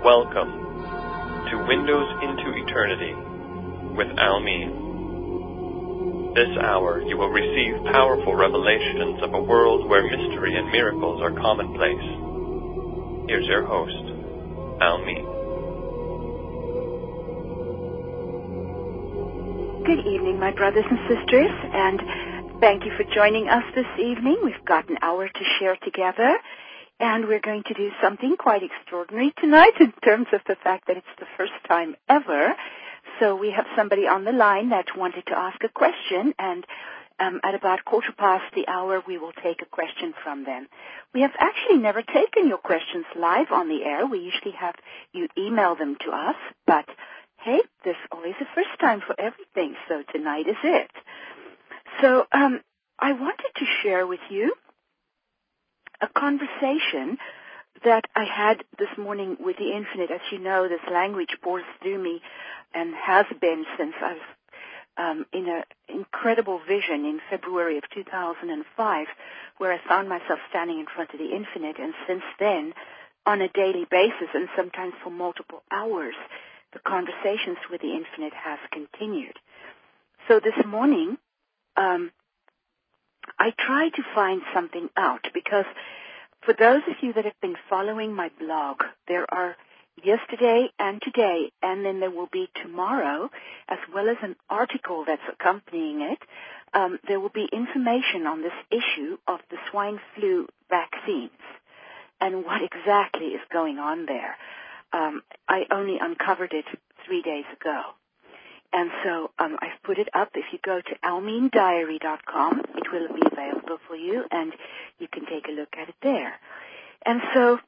Welcome to Windows into Eternity with Almin. This hour you will receive powerful revelations of a world where mystery and miracles are commonplace. Here's your host, Almin. Good evening, my brothers and sisters, and thank you for joining us this evening. We've got an hour to share together, and we're going to do something quite extraordinary tonight in terms of the fact that it's the first time ever. So we have somebody on the line that wanted to ask a question, and at about 1:15 we will take a question from them. We have actually never taken your questions live on the air. We usually have you email them to us, but hey, there's always a first time for everything, so tonight is it. So I wanted to share with you a conversation that I had this morning with the Infinite. As you know, this language pours through me and has been since I was in an incredible vision in February of 2005, where I found myself standing in front of the Infinite, and since then, on a daily basis and sometimes for multiple hours, the conversations with the Infinite has continued. So this morning, I tried to find something out, because for those of you that have been following my blog, there are yesterday and today, and then there will be tomorrow, as well as an article that's accompanying it. There will be information on this issue of the swine flu vaccines and what exactly is going on there. I only uncovered it 3 days ago. And so I've put it up. If you go to almindiary.com, it will be available for you, and you can take a look at it there. And so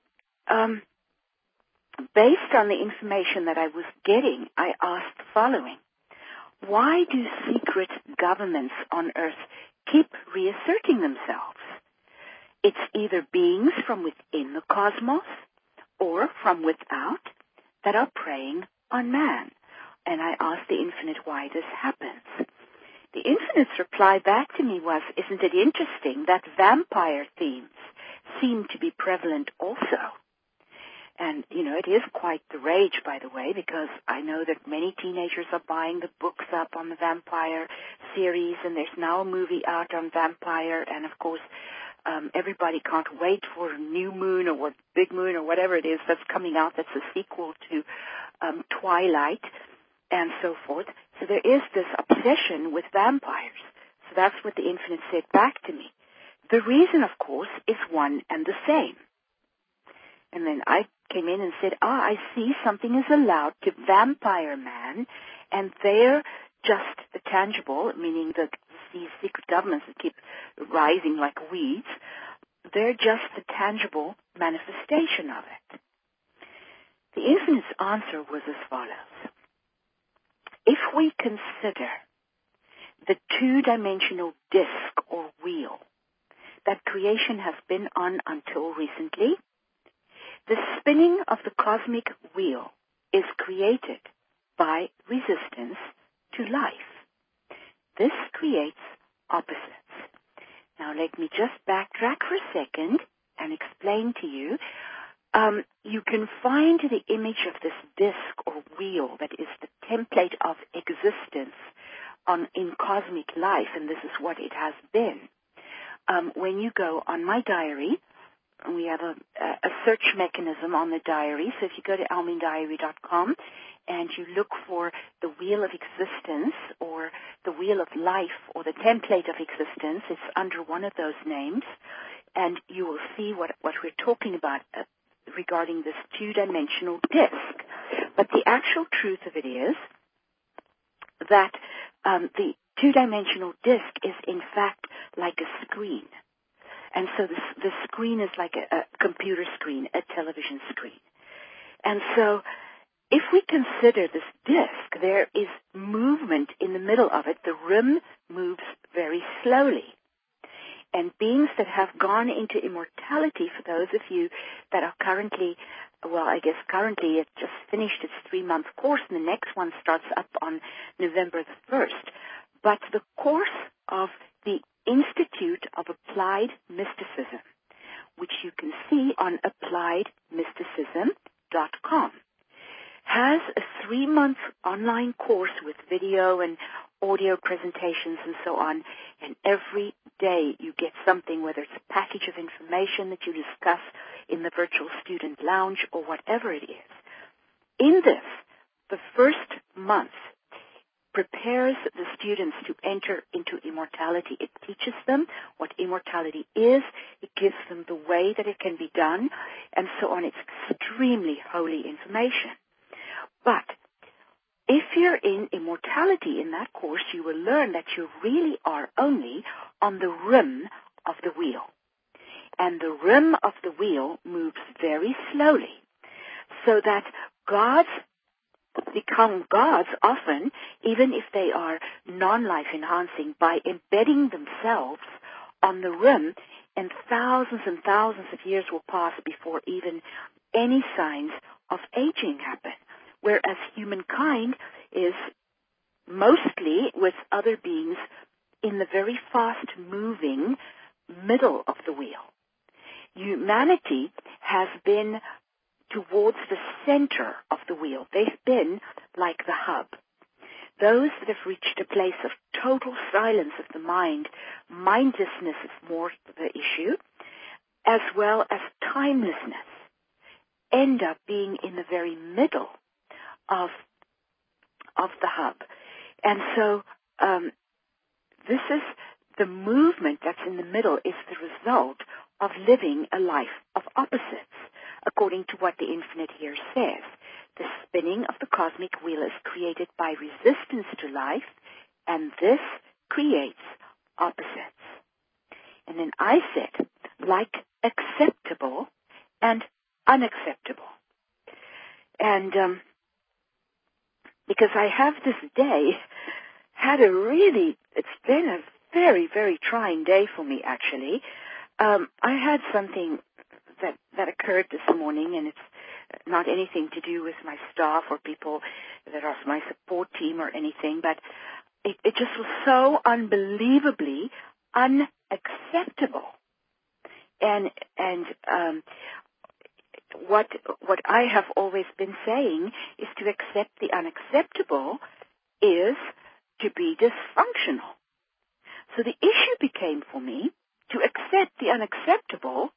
based on the information that I was getting, I asked the following. Why do secret governments on Earth keep reasserting themselves? It's either beings from within the cosmos or from without that are preying on man. And I asked the Infinite why this happens. The Infinite's reply back to me was, isn't it interesting that vampire themes seem to be prevalent also? And, you know, it is quite the rage, by the way, because I know that many teenagers are buying the books up on the vampire series, and there's now a movie out on vampire, and of course, everybody can't wait for New Moon or Big Moon or whatever it is that's coming out that's a sequel to Twilight and so forth. So there is this obsession with vampires. So that's what the Infinite said back to me. The reason, of course, is one and the same. And then I came in and said, I see something is allowed to vampire man, and they're just the tangible, meaning these secret governments that keep rising like weeds, they're just the tangible manifestation of it. The Infinite's answer was as follows. If we consider the two-dimensional disk or wheel that creation has been on until recently, the spinning of the cosmic wheel is created by resistance to life. This creates opposites. Now let me just backtrack for a second and explain to you. You can find the image of this disk or wheel that is the template of existence in cosmic life, and this is what it has been. When you go on my diary, we have a search mechanism on the diary, so if you go to almindiary.com and you look for the wheel of existence or the wheel of life or the template of existence, it's under one of those names, and you will see what we're talking about regarding this two-dimensional disk. But the actual truth of it is that the two-dimensional disk is in fact like a screen. And so the screen is like a computer screen, a television screen. And so if we consider this disk, there is movement in the middle of it. The rim moves very slowly. And beings that have gone into immortality, for those of you that are currently, currently it just finished its 3-month course, and the next one starts up on November the 1st. But the course of the Institute of Applied Mysticism, which you can see on appliedmysticism.com. online course with video and audio presentations and so on, and every day you get something, whether it's a package of information that you discuss in the virtual student lounge or whatever it is. In this, the first month prepares the students to enter into immortality. It teaches them what immortality is. It gives them the way that it can be done, and so on. It's extremely holy information. But if you're in immortality in that course, you will learn that you really are only on the rim of the wheel. And the rim of the wheel moves very slowly, so that gods become gods often, even if they are non-life enhancing, by embedding themselves on the rim, and thousands of years will pass before even any signs of aging happen. Whereas humankind is mostly with other beings in the very fast-moving middle of the wheel. Humanity has been towards the center of the wheel. They've been like the hub. Those that have reached a place of total silence of the mind, mindlessness is more the issue, as well as timelessness, end up being in the very middle of the hub. And so this is the movement that's in the middle is the result of living a life of opposites, according to what the infinite here says. The spinning of the cosmic wheel is created by resistance to life, and this creates opposites. And then I said, like acceptable and unacceptable. And because I have this day had it's been a very, very trying day for me, actually. I had something that occurred this morning, and it's not anything to do with my staff or people that are my support team or anything, but it just was so unbelievably unacceptable. And what I have always been saying is to accept the unacceptable is to be dysfunctional. So the issue became for me to accept the unacceptable,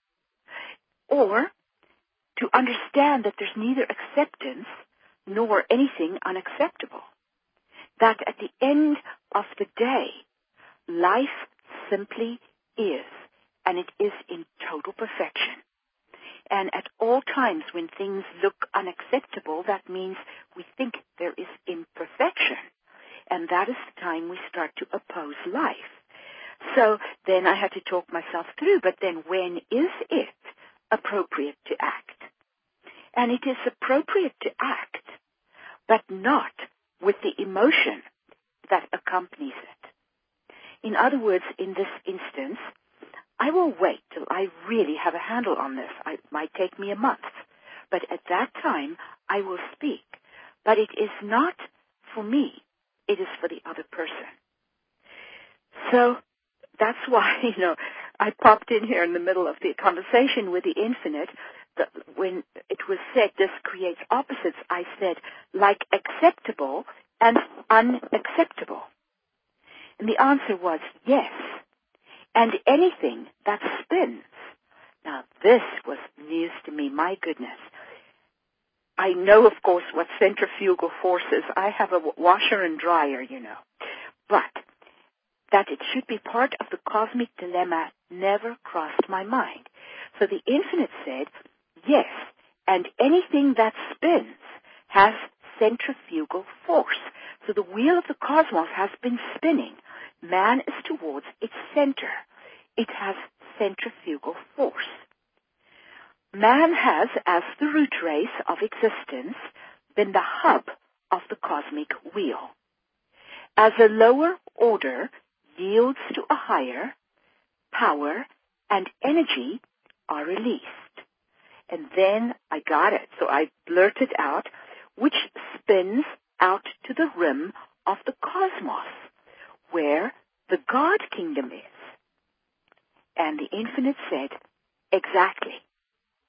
or to understand that there's neither acceptance nor anything unacceptable. That at the end of the day, life simply is, and it is in total perfection. And at all times when things look unacceptable, that means we think there is imperfection. And that is the time we start to oppose life. So then I had to talk myself through, but then when is it appropriate to act? And it is appropriate to act, but not with the emotion that accompanies it. In other words, in this instance, I will wait till I really have a handle on this. It might take me a month, but at that time I will speak. But it is not for me. It is for the other person. So that's why, I popped in here in the middle of the conversation with the infinite. When it was said this creates opposites, I said, like acceptable and unacceptable. And the answer was yes. And anything that spins. Now, this was news to me, my goodness. I know, of course, what centrifugal force is. I have a washer and dryer, But that it should be part of the cosmic dilemma never crossed my mind. So the infinite said, yes, and anything that spins has centrifugal force. So the wheel of the cosmos has been spinning. Man is towards its center. It has centrifugal force. Man has, as the root race of existence, been the hub of the cosmic wheel. As a lower order yields to a higher, power and energy are released. And then I got it, so I blurted out, which spins out to the rim of the cosmos, where the God kingdom is. And the infinite said, exactly.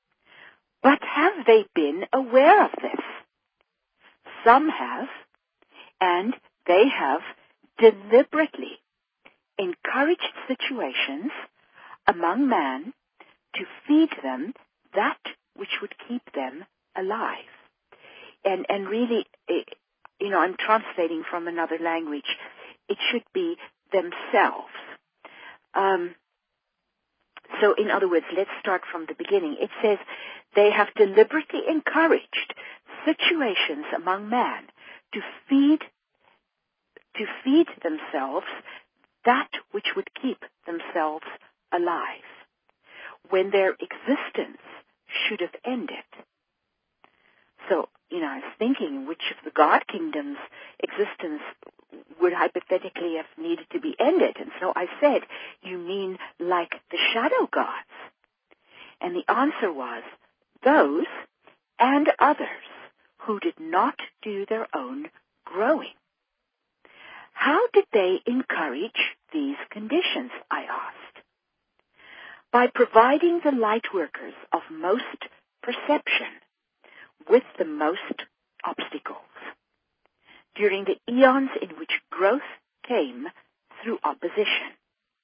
But have they been aware of this? Some have, And they have deliberately encouraged situations among man to feed them that which would keep them alive. And really, I'm translating from another language. It should be themselves. So in other words, let's start from the beginning. It says, they have deliberately encouraged situations among man to feed themselves that which would keep themselves alive, when their existence should have ended. So, I was thinking which of the God Kingdom's existence would hypothetically have needed to be ended. And so I said, you mean like the shadow gods? And the answer was, those and others who did not do their own growing. How did they encourage these conditions, I asked? By providing the light workers of most perception with the most obstacles during the eons in which growth came through opposition.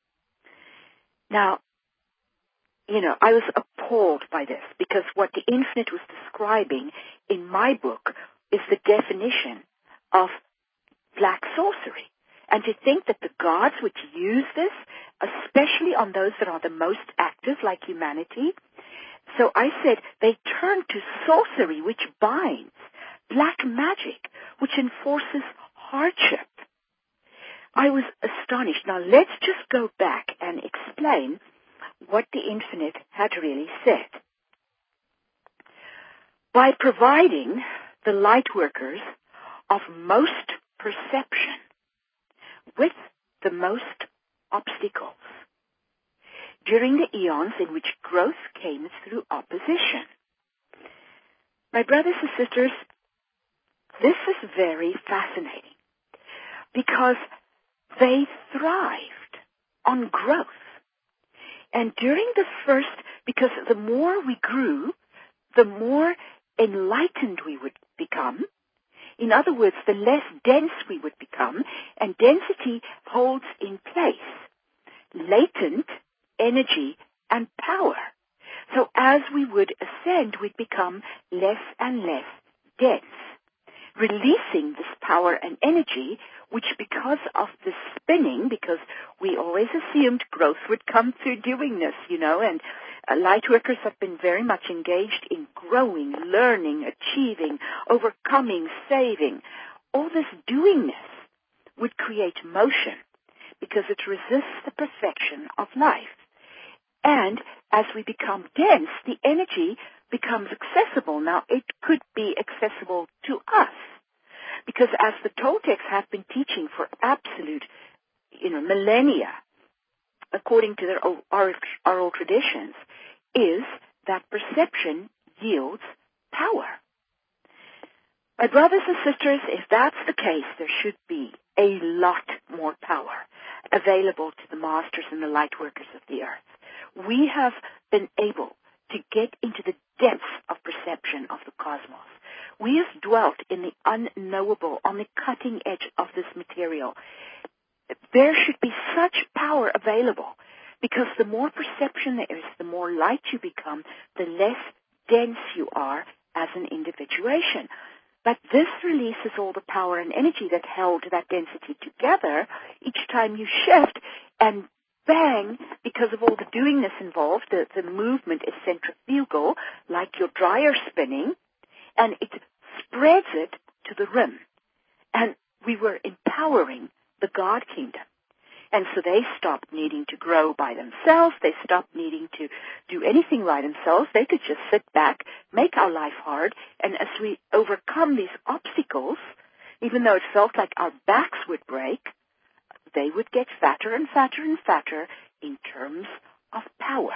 Now, I was appalled by this, because what the Infinite was describing in my book is the definition of black sorcery. And to think that the gods would use this, especially on those that are the most active, like humanity. So I said they turn to sorcery, which binds, black magic, which enforces hardship. I was astonished. Now let's just go back and explain what the Infinite had really said. By providing the light workers of most perception with the most obstacles during the eons in which growth came through opposition. My brothers and sisters, this is very fascinating, because they thrived on growth. And during the first, because the more we grew, the more enlightened we would become. In other words, the less dense we would become, and density holds in place latent energy and power. So as we would ascend, we'd become less and less dense, releasing this power and energy, which because of the spinning, because we always assumed growth would come through doing this, and light workers have been very much engaged in growing, learning, achieving, overcoming, saving. All this doingness would create motion because it resists the perfection of life. And as we become dense, the energy becomes accessible. Now, it could be accessible to us because as the Toltecs have been teaching for absolute, millennia, according to their oral traditions, is that perception yields power. My brothers and sisters, if that's the case, there should be a lot more power available to the masters and the light workers of the earth. We have been able to get into the depths of perception of the cosmos. We have dwelt in the unknowable, on the cutting edge of this material. There should be such power available, because the more perception there is, the more light you become, the less dense you are as an individuation. But this releases all the power and energy that held that density together each time you shift, and bang, because of all the doingness involved, the movement is centrifugal, like your dryer spinning, and it spreads it to the rim. And we were empowering the God Kingdom. And so they stopped needing to grow by themselves. They stopped needing to do anything by themselves. They could just sit back, make our life hard, and as we overcome these obstacles, even though it felt like our backs would break, they would get fatter and fatter and fatter in terms of power.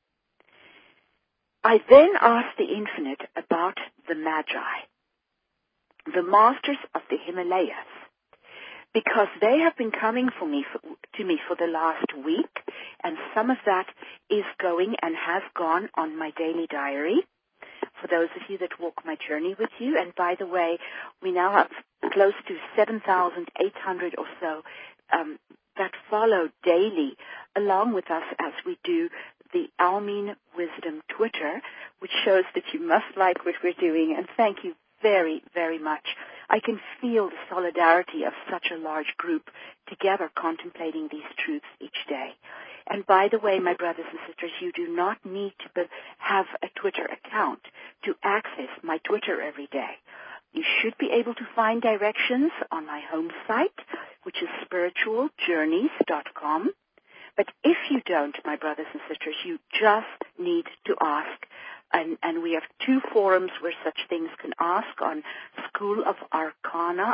I then asked the Infinite about the Magi, the masters of the Himalayas, because they have been coming to me for the last week, and some of that is going and has gone on my daily diary, for those of you that walk my journey with you. And by the way, we now have close to 7,800 or so that follow daily along with us as we do the Almeen Wisdom Twitter, which shows that you must like what we're doing, and thank you very, very much. I can feel the solidarity of such a large group together contemplating these truths each day. And by the way, my brothers and sisters, you do not need to have a Twitter account to access my Twitter every day. You should be able to find directions on my home site, which is spiritualjourneys.com. But if you don't, my brothers and sisters, you just need to ask. And we have two forums where such things can ask on School of Arcana,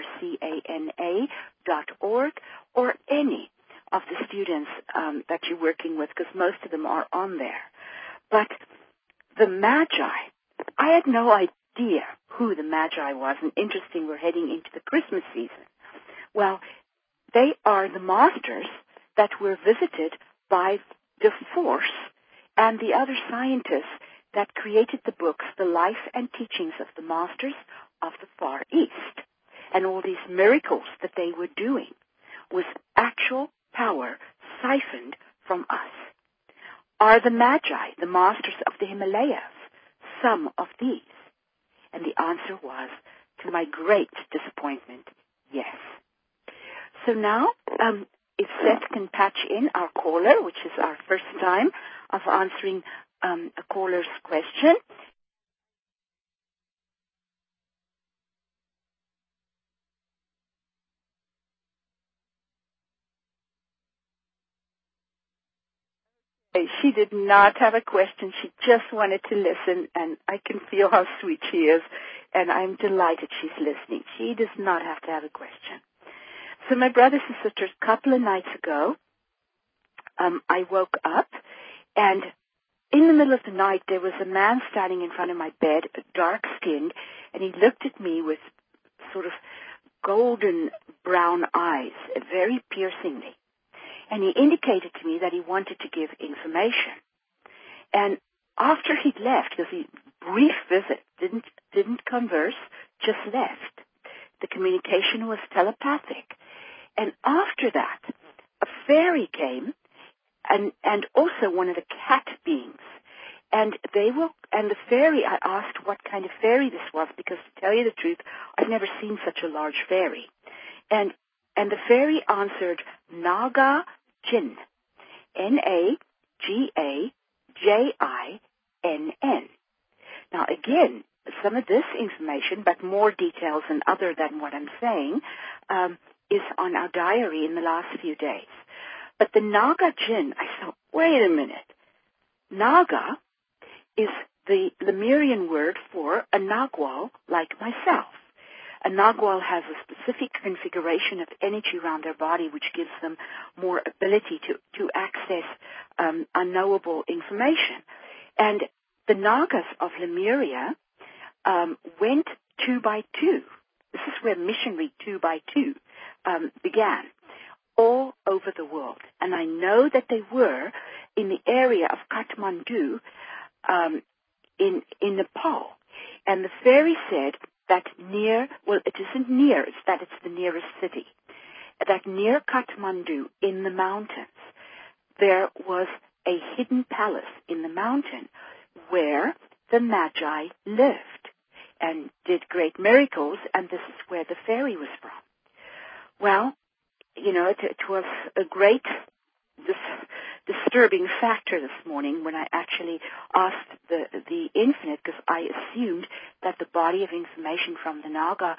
ARCANA.org, or any of the students that you're working with, because most of them are on there. But the Magi, I had no idea who the Magi was, and interesting, we're heading into the Christmas season. Well, they are the masters that were visited by the Force and the other scientists that created the books, The Life and Teachings of the Masters of the Far East. And all these miracles that they were doing was actual power siphoned from us. Are the Magi the masters of the Himalayas some of these? And the answer was, to my great disappointment, yes. So now, if Seth can patch in our caller, which is our first time of answering a caller's question. She did not have a question. She just wanted to listen, and I can feel how sweet she is, and I'm delighted she's listening. She does not have to have a question. So my brothers and sisters, a couple of nights ago, I woke up, and in the middle of the night, there was a man standing in front of my bed, dark-skinned, and he looked at me with sort of golden brown eyes, very piercingly. And he indicated to me that he wanted to give information. And after he'd left, it was a brief visit, didn't converse, just left. The communication was telepathic. And after that, a fairy came, and also one of the cat beings. And the fairy, I asked what kind of fairy this was, because to tell you the truth, I've never seen such a large fairy. And the fairy answered, Naga Jinn. N-A-G-A-J-I-N-N. Now again, some of this information, but more details and other than what I'm saying, is on our diary in the last few days. But the Naga Jinn, I thought, wait a minute. Naga is the Lemurian word for a Nagual like myself. A Nagual has a specific configuration of energy around their body which gives them more ability to access unknowable information. And the Nagas of Lemuria went 2 by 2. This is where missionary 2 by 2 began, all over the world. And I know that they were in the area of Kathmandu in Nepal. And the fairy said that it isn't near, it's that it's the nearest city, that near Kathmandu in the mountains, there was a hidden palace in the mountain where the Magi lived and did great miracles, and this is where the fairy was from. Well, you know, it was a great disturbing factor this morning when I actually asked the Infinite, because I assumed that the body of information from the Naga,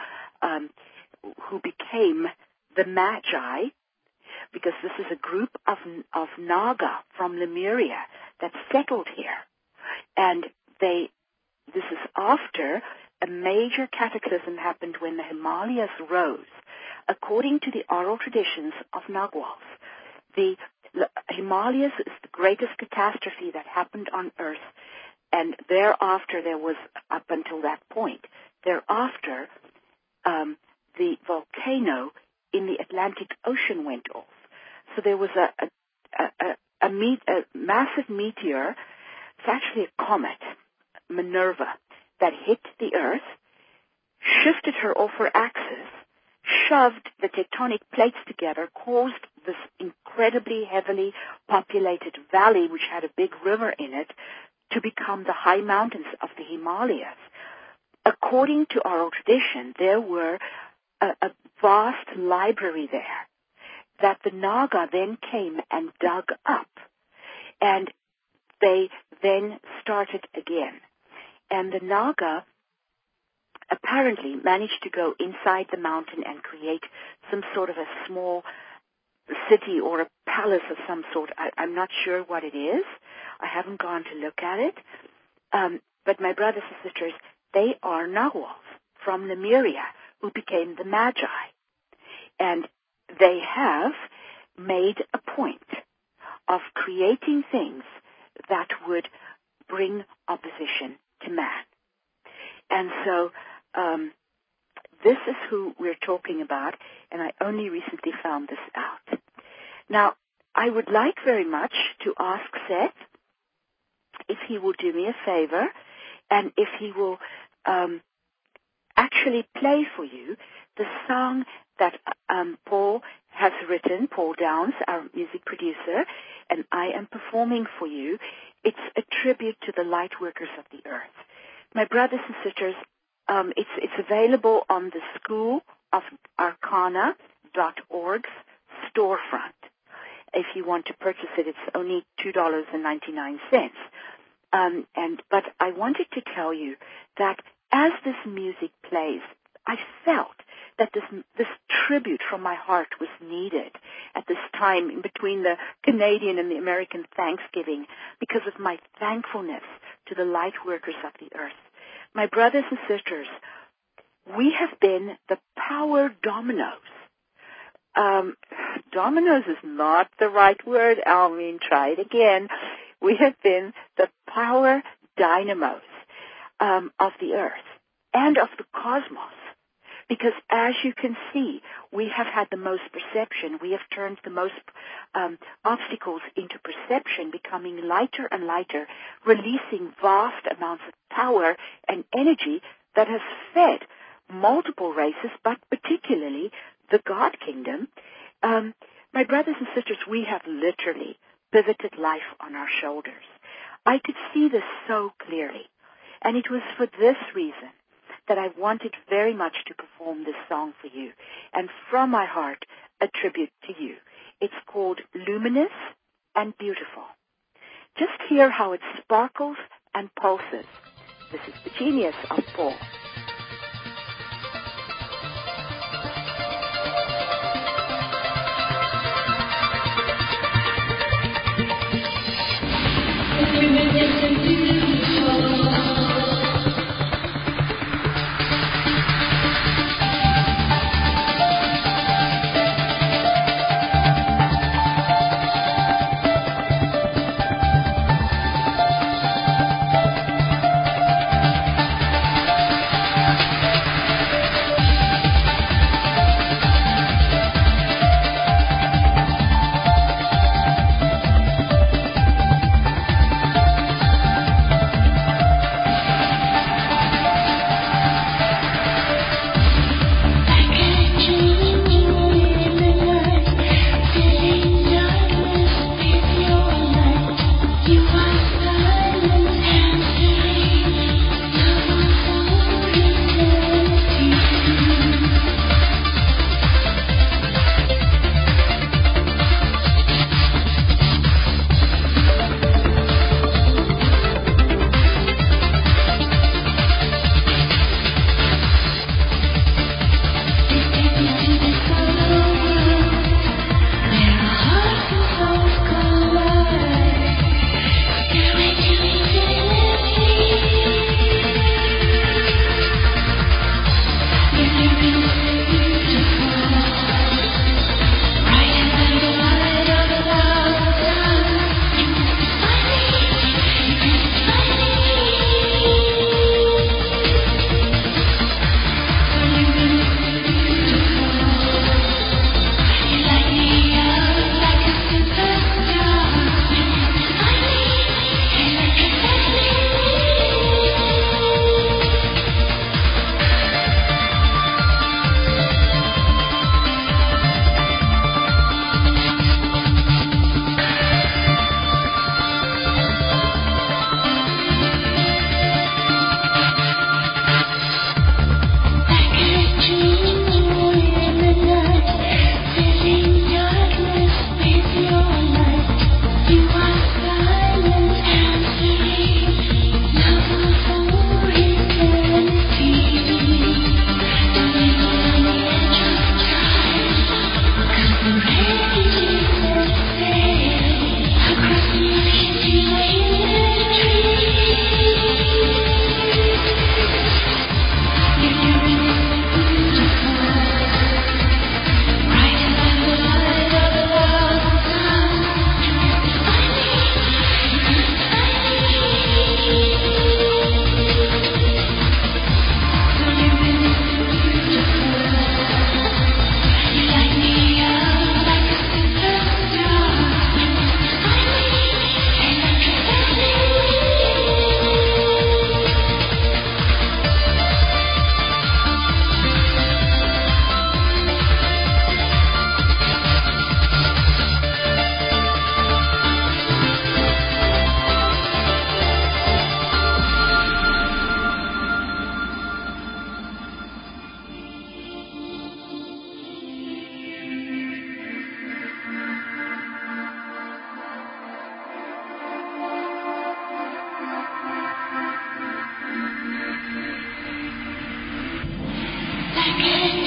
who became the Magi, because this is a group of Naga from Lemuria that settled here, and this is after a major cataclysm happened when the Himalayas rose. According to the oral traditions of Naguals, the Himalayas is the greatest catastrophe that happened on Earth, and thereafter there was, up until that point, thereafter the volcano in the Atlantic Ocean went off. So there was a massive meteor, it's actually a comet, Minerva, that hit the Earth, shifted her off her axis, shoved the tectonic plates together, caused this incredibly heavily populated valley, which had a big river in it, to become the high mountains of the Himalayas. According to oral tradition, there were a vast library there that the Naga then came and dug up, and they then started again. And the Naga apparently managed to go inside the mountain and create some sort of a small city or a palace of some sort. I'm not sure what it is. I haven't gone to look at it. But my brothers and sisters, they are Nahuals from Lemuria who became the Magi. And they have made a point of creating things that would bring opposition to man. And so this is who we're talking about, and I only recently found this out. Now, I would like very much to ask Seth if he will do me a favor and if he will actually play for you the song that Paul has written, Paul Downs, our music producer, and I am performing for you. It's a tribute to the light workers of the earth. My brothers and sisters, it's available on the School of Arcana.org's storefront. If you want to purchase it, it's only $2.99. But I wanted to tell you that as this music plays, I felt that this tribute from my heart was needed at this time in between the Canadian and the American Thanksgiving because of my thankfulness to the light workers of the earth. My brothers and sisters, we have been the power dominoes. Dominoes is not the right word, Almeen. Try it again. We have been the power dynamos of the earth and of the cosmos. Because as you can see, we have had the most perception. We have turned the most obstacles into perception, becoming lighter and lighter, releasing vast amounts of power and energy that has fed multiple races, but particularly the God Kingdom. My brothers and sisters, we have literally pivoted life on our shoulders. I could see this so clearly, and it was for this reason that I wanted very much to perform this song for you, and from my heart, a tribute to you. It's called Luminous and Beautiful. Just hear how it sparkles and pulses. This is the genius of Paul.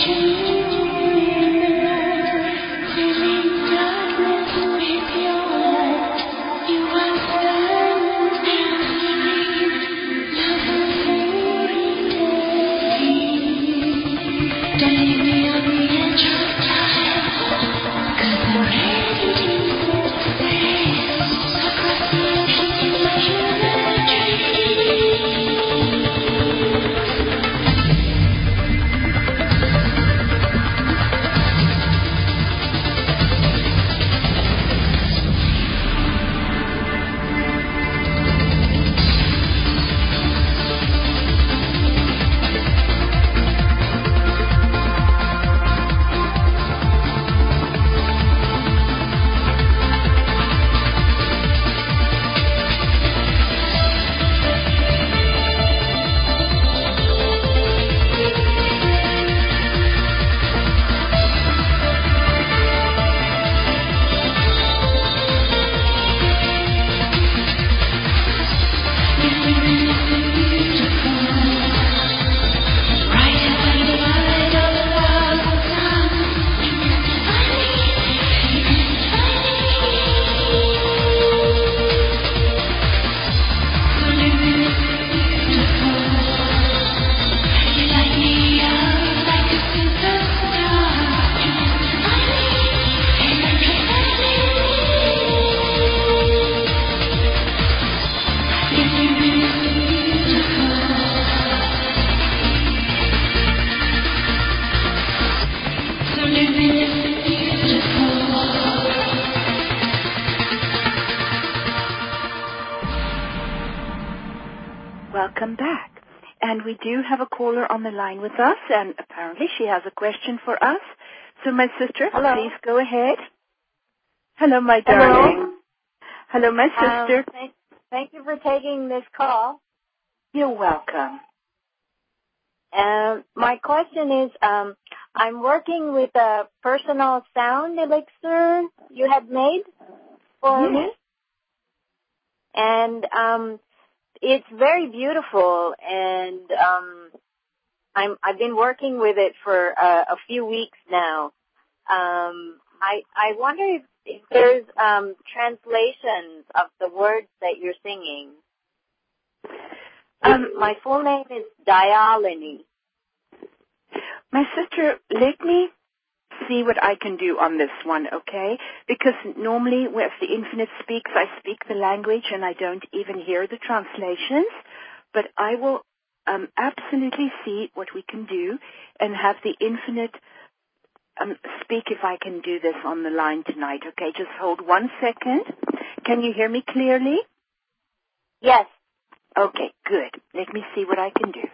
Welcome back. And we do have a caller on the line with us, and apparently she has a question for us. So, my sister, Hello. please go ahead. Hello, my darling. Hello, my sister. Thank you for taking this call. You're welcome. My question is, I'm working with a personal sound elixir you had made for me. And it's very beautiful, and I've been working with it for a few weeks now. I wonder if there's translations of the words that you're singing. My full name is Dayalini. My sister, let me see what I can do on this one, okay? Because normally if the Infinite speaks, I speak the language and I don't even hear the translations. But I will absolutely see what we can do and have the Infinite speak if I can do this on the line tonight, okay? Just hold 1 second. Can you hear me clearly? Yes. Okay, good. Let me see what I can do.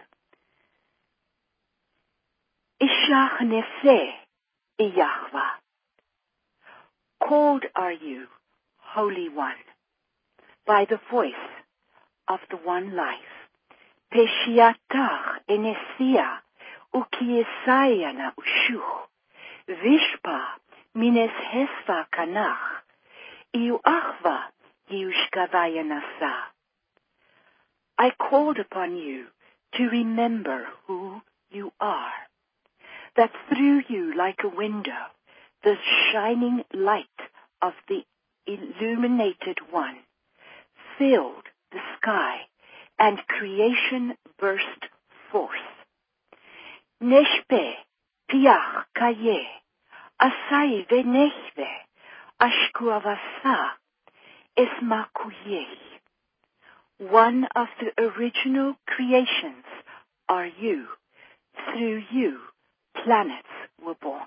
Ishach Nefeh Yahweh. Called are you, Holy One, by the voice of the One Life. Peshiatach Enesia Ukiesayana Ushuch. Vishpa Mines Hesva Kanach. Iuachva Yushkavayanasa. I called upon you to remember who you are, that through you like a window, the shining light of the illuminated one filled the sky and creation burst forth. Neshpe piach kaye, asai venechve, ashkuavasa, esmakuyeh. One of the original creations are you. Through you, planets were born.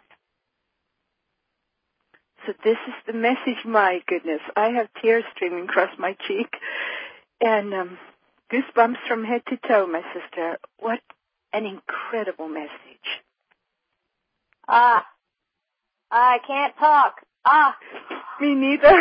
So this is the message. My goodness, I have tears streaming across my cheek and goosebumps from head to toe, my sister. What an incredible message. I can't talk. Me neither.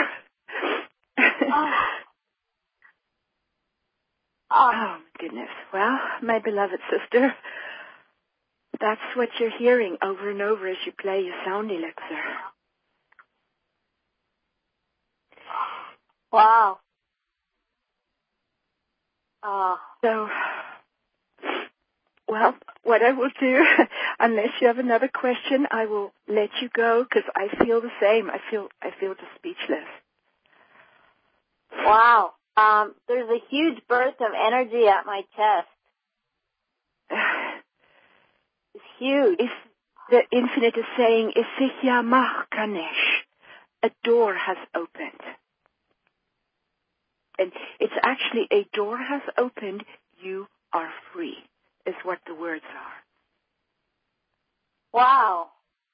Oh, my goodness. Well, my beloved sister, that's what you're hearing over and over as you play your sound elixir. Wow. So, well, what I will do, unless you have another question, I will let you go because I feel the same. I feel just speechless. Wow. There's a huge burst of energy at my chest. It's huge. The Infinite is saying, Isichya Mach Kanesh. A door has opened. And it's actually a door has opened, you are free, is what the words are. Wow.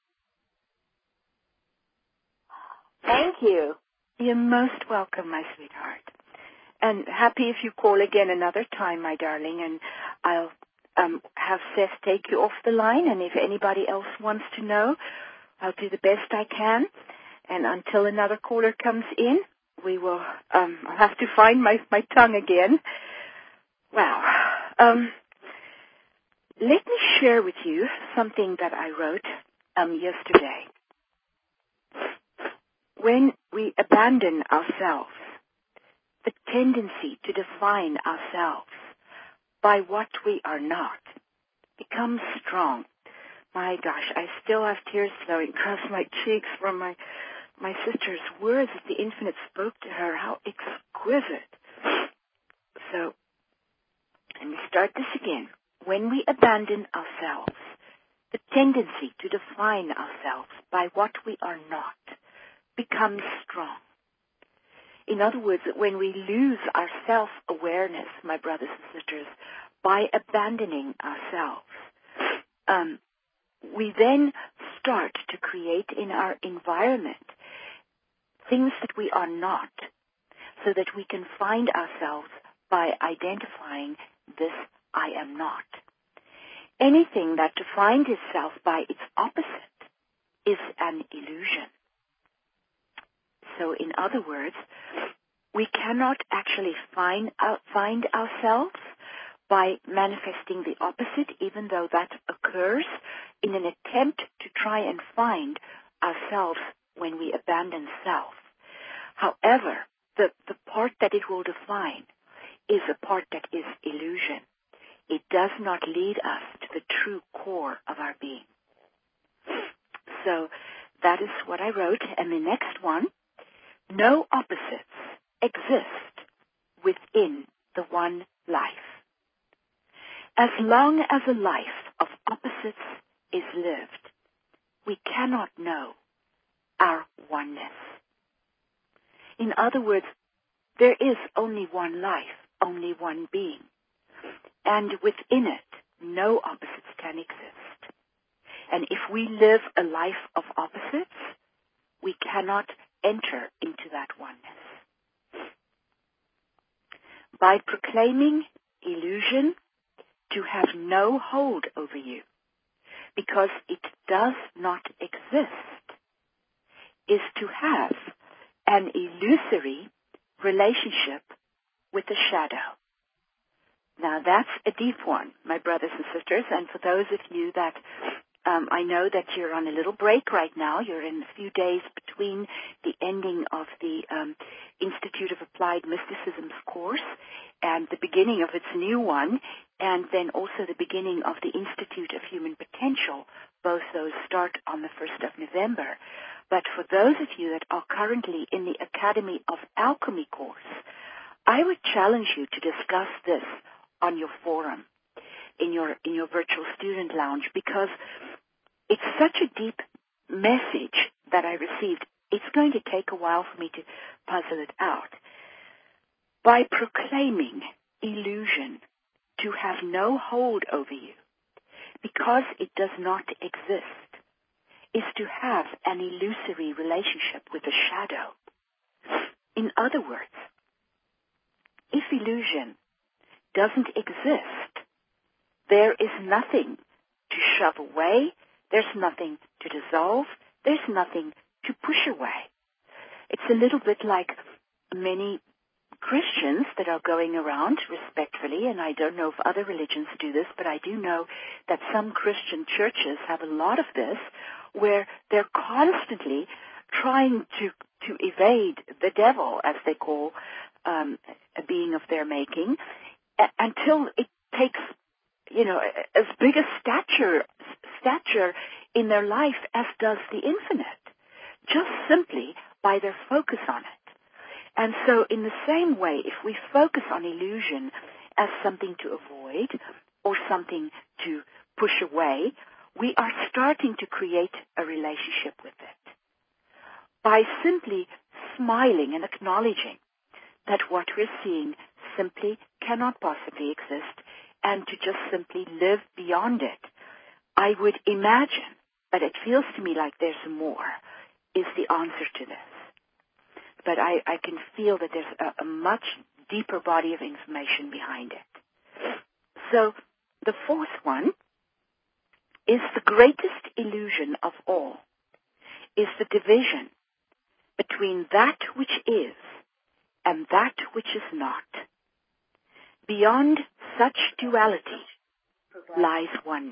Thank you. You're most welcome, my sweetheart. And happy if you call again another time, my darling, and I'll have Seth take you off the line, and if anybody else wants to know, I'll do the best I can. And until another caller comes in, we will, I'll have to find my tongue again. Wow. Let me share with you something that I wrote yesterday. When we abandon ourselves, the tendency to define ourselves by what we are not becomes strong. My gosh, I still have tears flowing across my cheeks from my sister's words that the Infinite spoke to her. How exquisite. So, let me start this again. When we abandon ourselves, the tendency to define ourselves by what we are not becomes strong. In other words, when we lose our self-awareness, my brothers and sisters, by abandoning ourselves, we then start to create in our environment things that we are not, so that we can find ourselves by identifying this I am not. Anything that defines itself by its opposite is an illusion. So in other words, we cannot actually find ourselves by manifesting the opposite, even though that occurs in an attempt to try and find ourselves when we abandon self. However, the part that it will define is a part that is illusion. It does not lead us to the true core of our being. So that is what I wrote. And the next one, no opposites exist within the one life. As long as a life of opposites is lived, we cannot know our oneness. In other words, there is only one life, only one being. And within it, no opposites can exist. And if we live a life of opposites, we cannot enter into that oneness. By proclaiming illusion to have no hold over you, because it does not exist, is to have an illusory relationship with the shadow. Now that's a deep one, my brothers and sisters, and for those of you that I know that you're on a little break right now. You're in a few days between the ending of the Institute of Applied Mysticism's course and the beginning of its new one, and then also the beginning of the Institute of Human Potential. Both those start on the 1st of November. But for those of you that are currently in the Academy of Alchemy course, I would challenge you to discuss this on your forum, in your virtual student lounge, because it's such a deep message that I received. It's going to take a while for me to puzzle it out. By proclaiming illusion to have no hold over you, because it does not exist, is to have an illusory relationship with the shadow. In other words, if illusion doesn't exist, there is nothing to shove away, there's nothing to dissolve, there's nothing to push away. It's a little bit like many Christians that are going around respectfully, and I don't know if other religions do this, but I do know that some Christian churches have a lot of this, where they're constantly trying to evade the devil, as they call a being of their making, until it takes as big a stature in their life as does the infinite, just simply by their focus on it. And so in the same way, if we focus on illusion as something to avoid or something to push away, we are starting to create a relationship with it. By simply smiling and acknowledging that what we're seeing simply cannot possibly exist, and to just simply live beyond it, I would imagine, but it feels to me like there's more, is the answer to this. But I can feel that there's a much deeper body of information behind it. So the fourth one is the greatest illusion of all, is the division between that which is and that which is not. Beyond such duality lies oneness.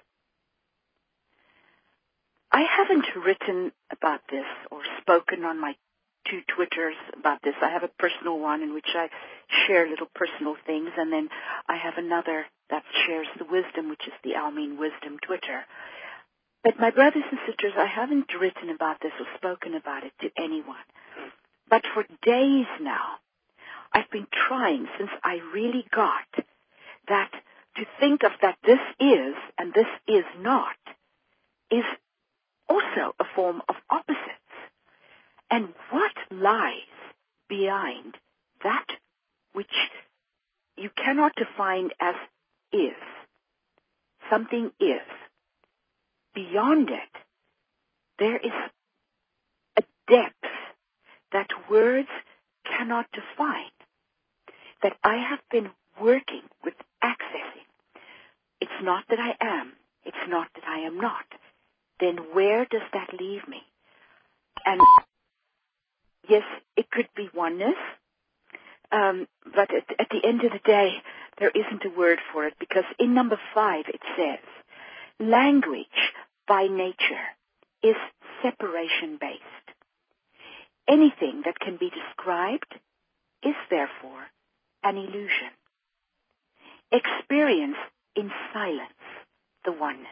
I haven't written about this or spoken on my 2 Twitters about this. I have a personal one in which I share little personal things, and then I have another that shares the wisdom, which is the Almeen Wisdom Twitter. But my brothers and sisters, I haven't written about this or spoken about it to anyone. But for days now, I've been trying, since I really got that, to think of that this is and this is not is also a form of opposites. And what lies behind that which you cannot define as is? Something is. Beyond it, there is a depth that words cannot define, that I have been working with accessing. It's not that I am. It's not that I am not. Then where does that leave me? And yes, it could be oneness, but at the end of the day, there isn't a word for it, because in number 5 it says, language by nature is separation-based. Anything that can be described is therefore an illusion. Experience in silence the oneness.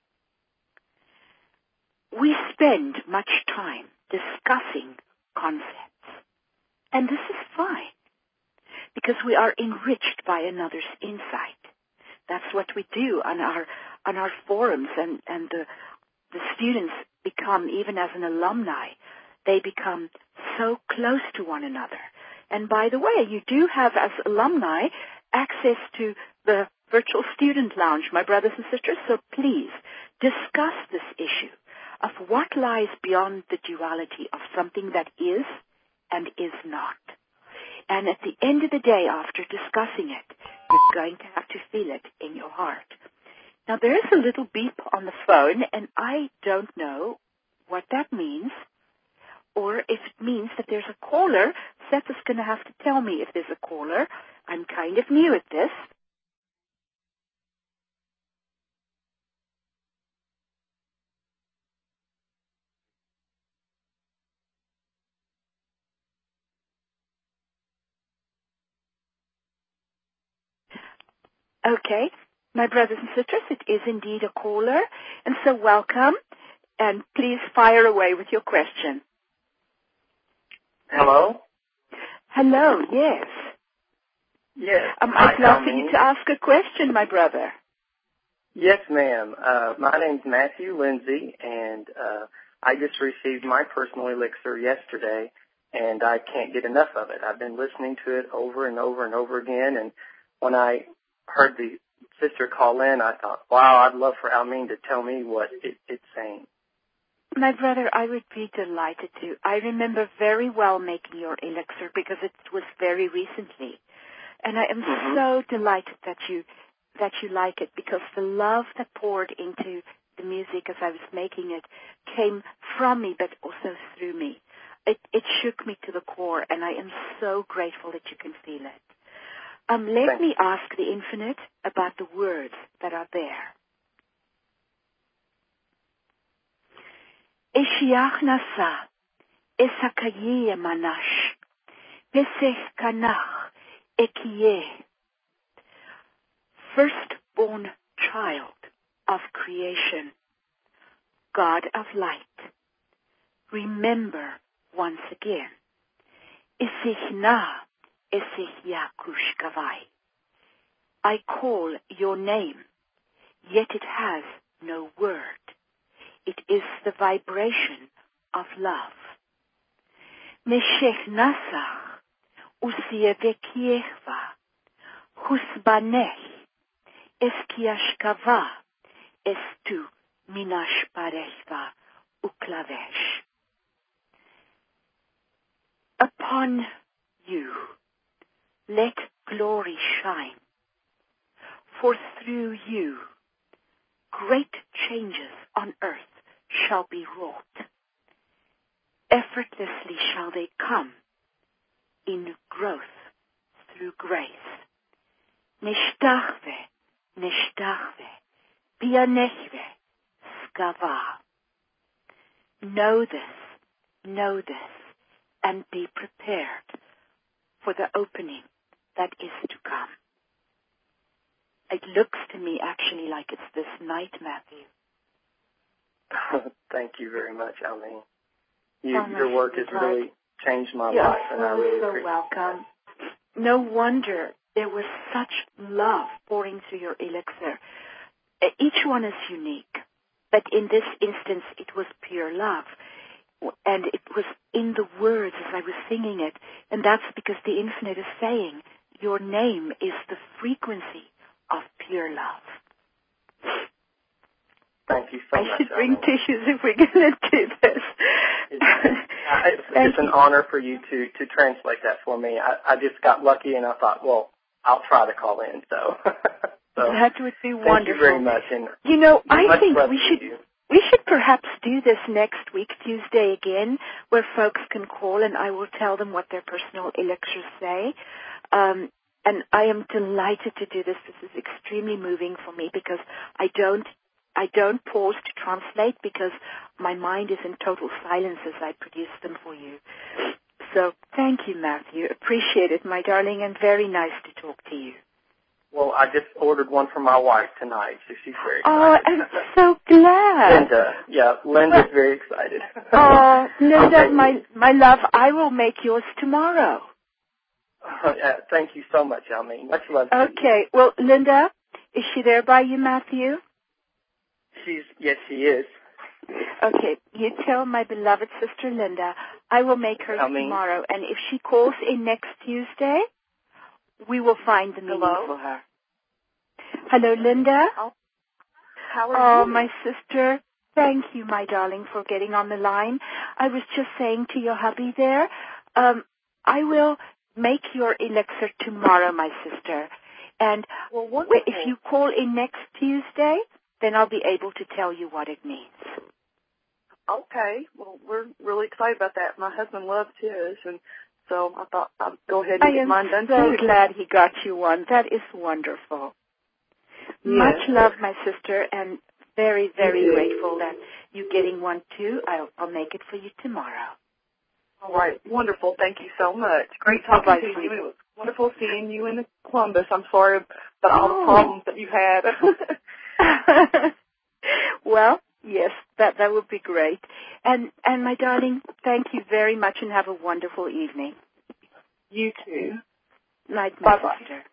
We spend much time discussing concepts, and this is fine, because we are enriched by another's insight. That's what we do on our forums, and the students become, even as an alumni, they become so close to one another. And by the way, you do have, as alumni, access to the virtual student lounge, my brothers and sisters, so please discuss this issue of what lies beyond the duality of something that is and is not. And at the end of the day, after discussing it, you're going to have to feel it in your heart. Now, there is a little beep on the phone, and I don't know what that means, or if it means that there's a caller. Seth is going to have to tell me if there's a caller. I'm kind of new at this. Okay, my brothers and sisters, it is indeed a caller, and so welcome, and please fire away with your question. Hello? Hello, yes. Yes. I'd love for you to ask a question, my brother. Yes, ma'am. My name's Matthew Lindsay, and I just received my personal elixir yesterday, and I can't get enough of it. I've been listening to it over and over and over again, and when I heard the sister call in, I thought, wow, I'd love for Almeen to tell me what it's saying. My brother, I would be delighted to. I remember very well making your elixir because it was very recently. And I am so delighted that you like it, because the love that poured into the music as I was making it came from me but also through me. It shook me to the core, and I am so grateful that you can feel it. Let me ask the infinite about the words that are there. Eshiach nasa, esakaye manash, pesech kanach, ekiye. First firstborn child of creation, God of light, remember once again, Isich na, Isich Yakush Gavai. I call your name, yet it has no word. It is the vibration of love. Neshech nasach, usiyevekiechva, husbanech, eskiashkava, estu minash parechva uklavesh. Upon you, let glory shine, for through you, great changes on earth shall be wrought. Effortlessly shall they come in growth through grace. Nishtachve, nishtachve, bianechve, skava. Know this, and be prepared for the opening that is to come. It looks to me actually like it's this night, Matthew. Thank you very much, Almeen. Your work has really changed my life, and I really appreciate it. You're so welcome. No wonder there was such love pouring through your elixir. Each one is unique, but in this instance it was pure love. And it was in the words as I was singing it, and that's because the Infinite is saying, your name is the frequency of pure love. Thank you so much. I should bring tissues if we're going to do this. It's an honor for you to translate that for me. I just got lucky, and I thought, well, I'll try to call in. So that would be wonderful. Thank you very much. And I think we should perhaps do this next week, Tuesday again, where folks can call and I will tell them what their personal elixirs say. And I am delighted to do this. This is extremely moving for me because I don't pause to translate because my mind is in total silence as I produce them for you. So thank you, Matthew. Appreciate it, my darling, and very nice to talk to you. Well, I just ordered one for my wife tonight, so she's very excited. Oh, I'm so glad. Linda's very excited. Oh, Linda, okay. my love, I will make yours tomorrow. Thank you so much, Almeen. Much love to you. Okay, well, Linda, is she there by you, Matthew? Yes, she is. Okay, you tell my beloved sister Linda, I will make her tomorrow, and if she calls in next Tuesday, we will find the meaning for her. Hello, Linda. How are you? Oh, my sister, thank you, my darling, for getting on the line. I was just saying to your hubby there, I will make your elixir tomorrow, my sister. And if you call in next Tuesday, then I'll be able to tell you what it means. Okay. Well, we're really excited about that. My husband loves his, and so I thought I'd go ahead and get mine done too. I am so glad he got you one. That is wonderful. Yes. Much love, my sister, and very, very grateful that you're getting one too. I'll make it for you tomorrow. All right. Wonderful. Thank you so much. Great talking to you. It was wonderful seeing you in Columbus. I'm sorry about all the problems that you had. Well, yes, that would be great. And my darling, thank you very much and have a wonderful evening. You too. Night, my sister.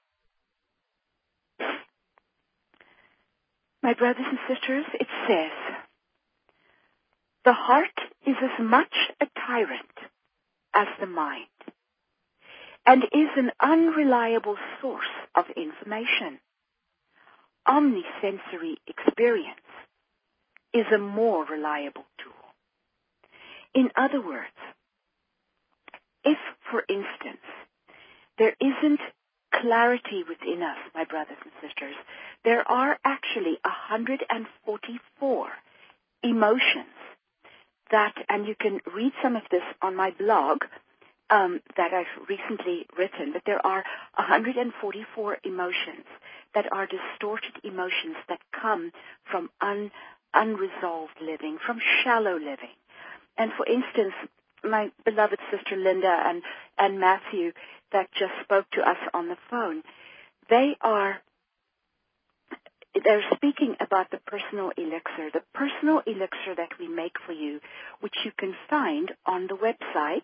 My brothers and sisters, it says, the heart is as much a tyrant as the mind and is an unreliable source of information. Omnisensory experience is a more reliable tool. In other words, if, for instance, there isn't clarity within us, my brothers and sisters, there are actually 144 emotions that, and you can read some of this on my blog that I've recently written, but there are 144 emotions that are distorted emotions that come from unresolved living, from shallow living. And for instance, my beloved sister Linda and Matthew that just spoke to us on the phone, they are they're speaking about the personal elixir that we make for you, which you can find on the website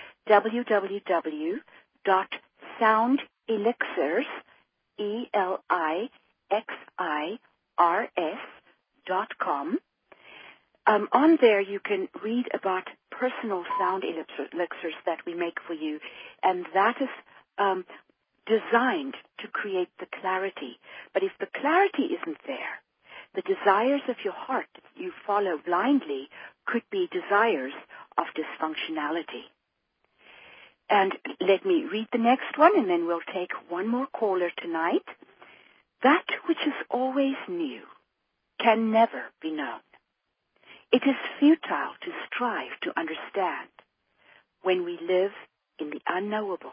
www.soundelixirs, ELIXIRS.com. On there you can read about personal sound elixirs that we make for you, and that is designed to create the clarity. But if the clarity isn't there, the desires of your heart that you follow blindly could be desires of dysfunctionality. And let me read the next one, and then we'll take one more caller tonight. That which is always new can never be known. It is futile to strive to understand when we live in the unknowable.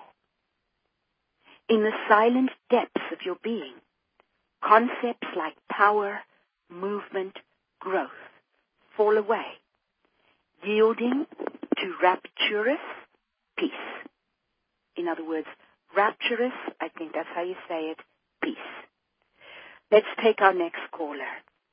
In the silent depths of your being, concepts like power, movement, growth fall away, yielding to rapturous peace. In other words, rapturous, I think that's how you say it, peace. Let's take our next caller.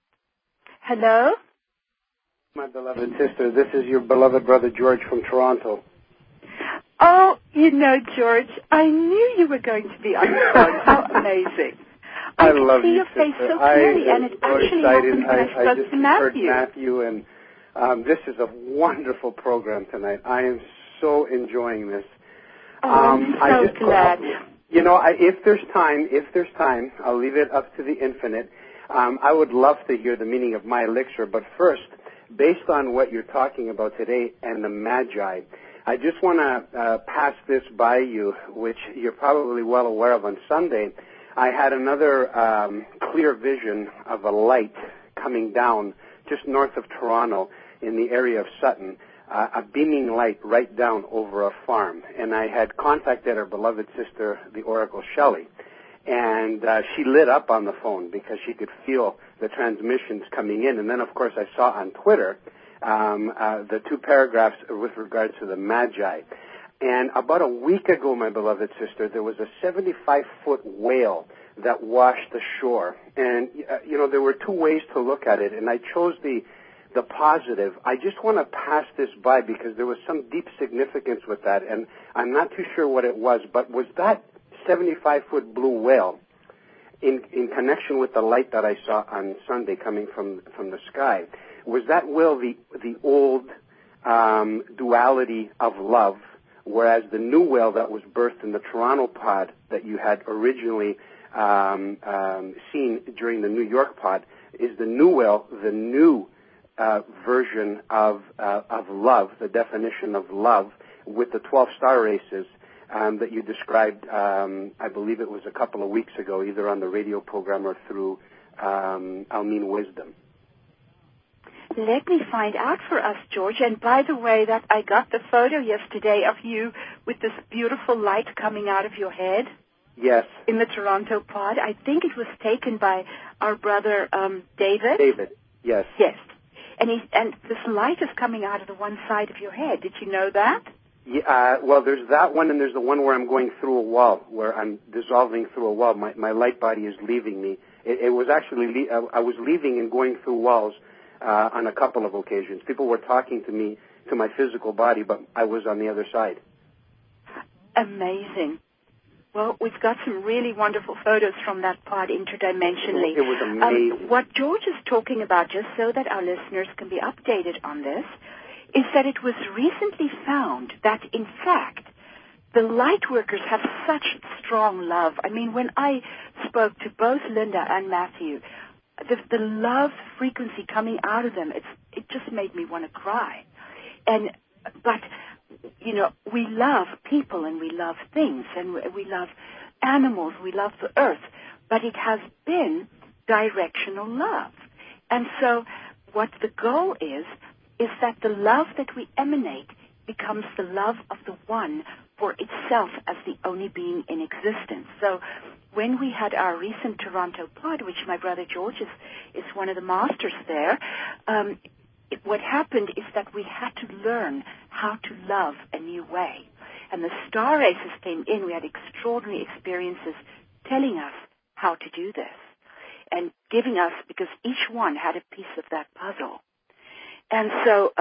Hello? My beloved sister, this is your beloved brother George from Toronto. Oh, you know, George, I knew you were going to be on the phone. How amazing. I love see you, your sister. face so clearly, and it actually happened when I spoke just to Matthew. heard Matthew, and this is a wonderful program tonight. I am so enjoying this. I'm so glad. You know, if there's time, I'll leave it up to the infinite. I would love to hear the meaning of my elixir, but first, based on what you're talking about today and the Magi, I just want to pass this by you, which you're probably well aware of. On Sunday, I had another clear vision of a light coming down just north of Toronto in the area of Sutton, a beaming light right down over a farm. And I had contacted our beloved sister, the Oracle Shelley, and she lit up on the phone because she could feel the transmissions coming in. And then, of course, I saw on Twitter the two paragraphs with regard to the Magi. And about a week ago, my beloved sister, there was a 75-foot whale that washed ashore. And, you know, there were two ways to look at it, and I chose the positive. I just want to pass this by because there was some deep significance with that, and I'm not too sure what it was, but was that 75-foot blue whale in connection with the light that I saw on Sunday coming from the sky? Was that whale the old duality of love, whereas the new whale that was birthed in the Toronto pod that you had originally seen during the New York pod, is the new whale the new version of love, the definition of love, with the 12 star races that you described, I believe it was a couple of weeks ago, either on the radio program or through Almin Wisdom. Let me find out for us, George. And by the way, that I got the photo yesterday of you with this beautiful light coming out of your head. Yes. In the Toronto pod. I think it was taken by our brother David. David, yes. Yes. And this light is coming out of the one side of your head. Did you know that? Yeah, well, there's that one, and there's the one where I'm going through a wall, where I'm dissolving through a wall. My light body is leaving me. It was actually, I was leaving and going through walls on a couple of occasions. People were talking to me, to my physical body, but I was on the other side. Amazing. Well, we've got some really wonderful photos from that pod interdimensionally. It was amazing. What George is talking about, just so that our listeners can be updated on this, is that it was recently found that, in fact, the light workers have such strong love. I mean, when I spoke to both Linda and Matthew, the love frequency coming out of them, it just made me want to cry. But you know, we love people and we love things and we love animals, we love the earth, but it has been directional love. And so what the goal is that the love that we emanate becomes the love of the one for itself as the only being in existence. So when we had our recent Toronto pod, which my brother George is one of the masters there, what happened is that we had to learn how to love a new way. And the star races came in. We had extraordinary experiences telling us how to do this. and giving us, because each one had a piece of that puzzle. And so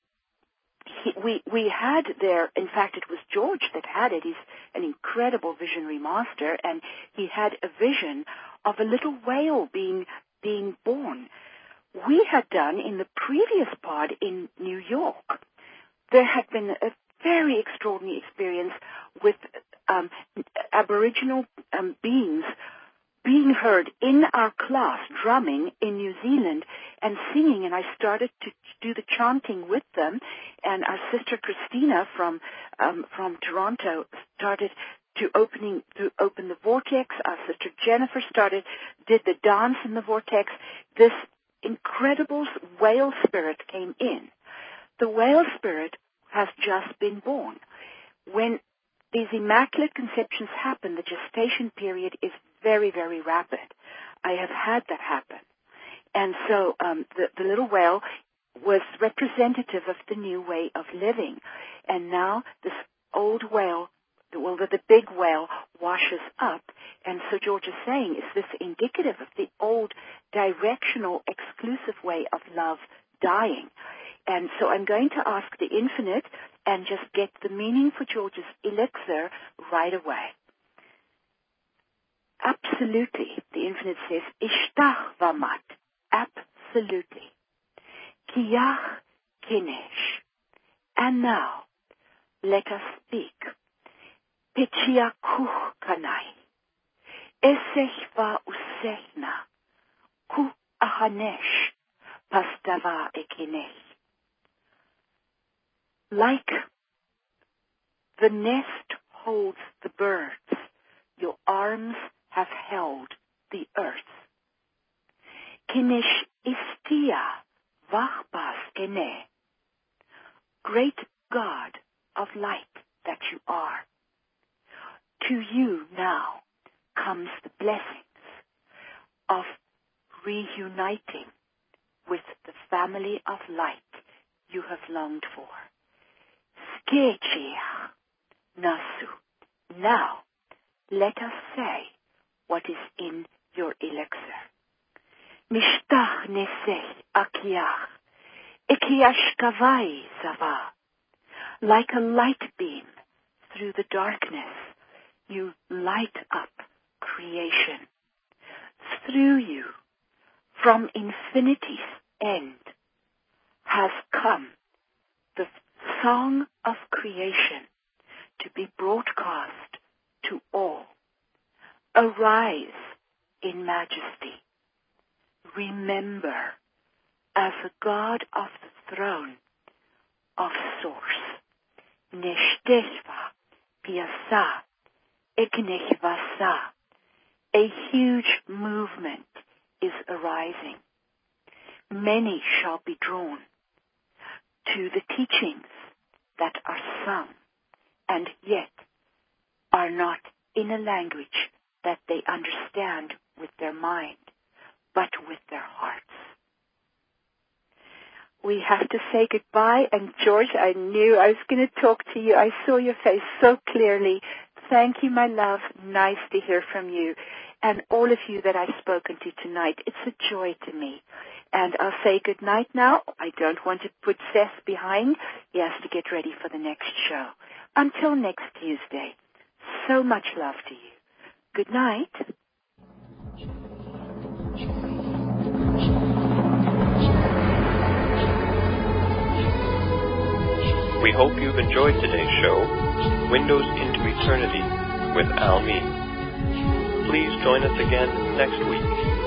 we had there, in fact, it was George that had it. He's an incredible visionary master, and he had a vision of a little whale being born. We had done in the previous pod in New York, there had been a very extraordinary experience with Aboriginal beings being heard in our class drumming in New Zealand and singing, and I started to do the chanting with them, and our sister Christina from Toronto started to open the vortex. Our sister Jennifer did the dance in the vortex. This incredible whale spirit came in. The whale spirit has just been born. When these immaculate conceptions happen, the gestation period is very, very rapid. I have had that happen. And so the little whale was representative of the new way of living. And now this old whale, the big whale, washes up. And so George is saying, is this indicative of the old directional, exclusive way of love dying? And so I'm going to ask the infinite and just get the meaning for George's elixir right away. Absolutely, the infinite says, Ishtach vamat, absolutely. Kiyach kinesh. And now, let us speak. Pechiakuch kanai. Esech va usechna. Ku ahanesh. Pastava ekinech. Like the nest holds the birds, your arms have held the earth. Kinish istia vachbas kene. Great God of light that you are. To you now comes the blessings of reuniting with the family of light you have longed for. Skechia nasu. Now, let us say what is in your elixir. Nishtach neseh akiach. Ikiash kavai zava. Like a light beam through the darkness, you light up creation. Through you, from infinity's end, has come the song of creation to be broadcast to all. Arise in majesty. Remember as a God of the throne of source. Neshteshva piasa eknechvasa. A huge movement is arising. Many shall be drawn to the teachings that are sung and yet are not in a language that they understand with their mind, but with their hearts. We have to say goodbye, and George, I knew I was going to talk to you. I saw your face so clearly. Thank you, my love. Nice to hear from you. And all of you that I've spoken to tonight, it's a joy to me. And I'll say good night now. I don't want to put Seth behind. He has to get ready for the next show. Until next Tuesday, so much love to you. Good night. We hope you've enjoyed today's show, Windows into Eternity with Al Mead. Please join us again next week.